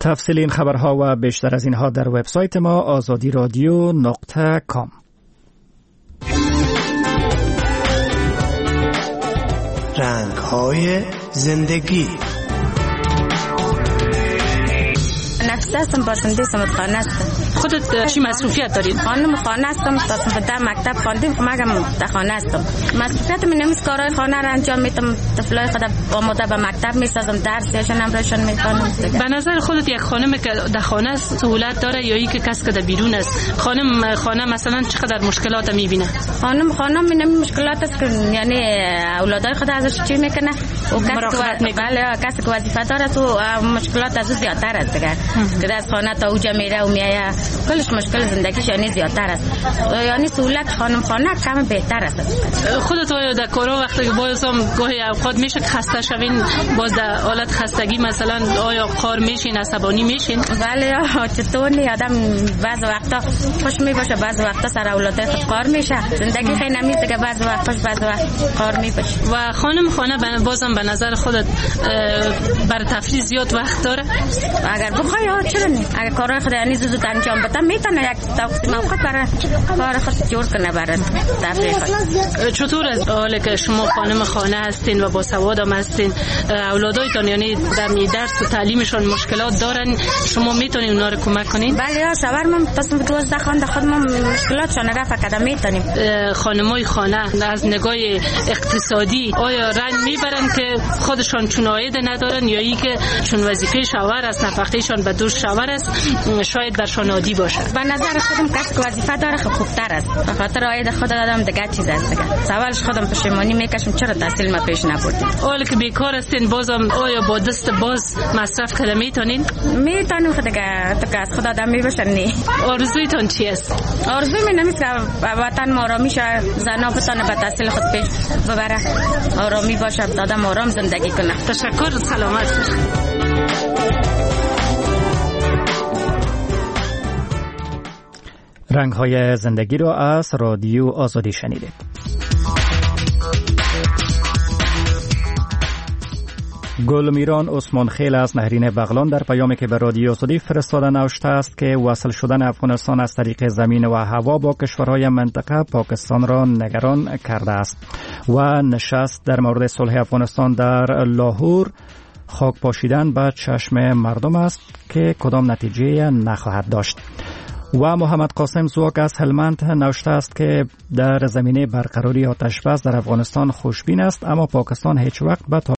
تفصیل این خبرها و بیشتر از اینها در وبسایت ما azadiradio.com. رنگ‌های زندگی. نفسه هستم، باشنده سمتخانه هستم. خودت چی مسئولیت دارید؟ خانم خانه هستم، تا در مکتب خواندیم، مگم در خانه هستم. مسئولیت من نمیست کارهای خانه را انجام میدم، طفلای خود آماده به مکتب میسازم، درسشون هم روشن میکنم. به نظر خودت یک خانم که در خانه است سهولت داره یا اینکه کس که در بیرون است؟ خانه مثلا چقدر مشکلات میبینه؟ خانه من مشکلات است که یعنی اولادای خود ازش چی میکنه و کسی که وظیفه داره تو مشکلات از زیادتر است دیگه. که از خانه تا اوجا میره و میایه، کلش مشکل زندگیش یعنی زیادتر است. یعنی سهولت خانه کم بهتر است. خودت در کارا وقتی که بازم گاهی اوقات میشه خسته شوین، باز در حالت خستگی مثلا آیا قار میشین، عصبانی میشین؟ بله چطور نی آدم بعض وقتا خوش میباشه، بعض وقتا سر اولادای خود قار میشه، زندگی خیلی نمیشه که بعض وقت خوش بعض وقت قار میباشه. و خانه بازم به نظر خودت بر تفریح زیاد وقت داره؟ اگر بخوای چرا نه، اگر کارهای خود یعنی زود انجام بده میتونه یک تقسیم اوقات برای کار خود جور کنه برای تفریح خود. چطور از حالی که شما خانه هستین و با سواد هم هستین، اولادایتان یعنی در درس و تعلیمشون مشکلات دارن، شما میتونین اونا رو کمک کنین؟ بله شوهرم تصمیم 12 خانه خودمون مشکلاتشون رفع کردن میتونیم. خانمای خانه از نگاه اقتصادی آیا رنج میبرن که خودشون چون عاید ندارن یا ای که چون وظیفه شوهر است نفقهشون به دور شوهر است شاید برشان عادی باشه؟ به نظر خودم کسی که وظیفه داره خوبتر است، به خاطر عاید خود دادم دیگه چیز است دیگه. سوالش خودم پشیمانی میکشم چرا تحصیل ما پیش نبردیم. حالا که بیکار هستین بازم آیا با دست باز مصرف کنه میتونین؟ میتونیم دیگه، تو که از خدا آدم میباشن نی. آرزویتون چی است؟ آرزوی من نمیست که وطن ما آرامی شه، زنا بتونه به تحصیل خود پیش ببره، آرامی باشه، آدم آرام زندگی کنه. تشکر، سلامت باشید. رنگ‌های زندگی را از رادیو آزادی شنیدید. گلمیران عثمان خیل از نهرین بغلان در پیامی که به رادیو آزادی فرستاده نوشته است که وصل شدن افغانستان از طریق زمین و هوا با کشورهای منطقه پاکستان را نگران کرده است و نشست در مورد صلح افغانستان در لاهور خاک پاشیدن به چشم مردم است که کدام نتیجه نخواهد داشت. و محمد قاسم زواک از هلمند نوشته است که در زمینه برقراری آتش‌بس در افغانستان خوشبین است، اما پاکستان هیچ وقت به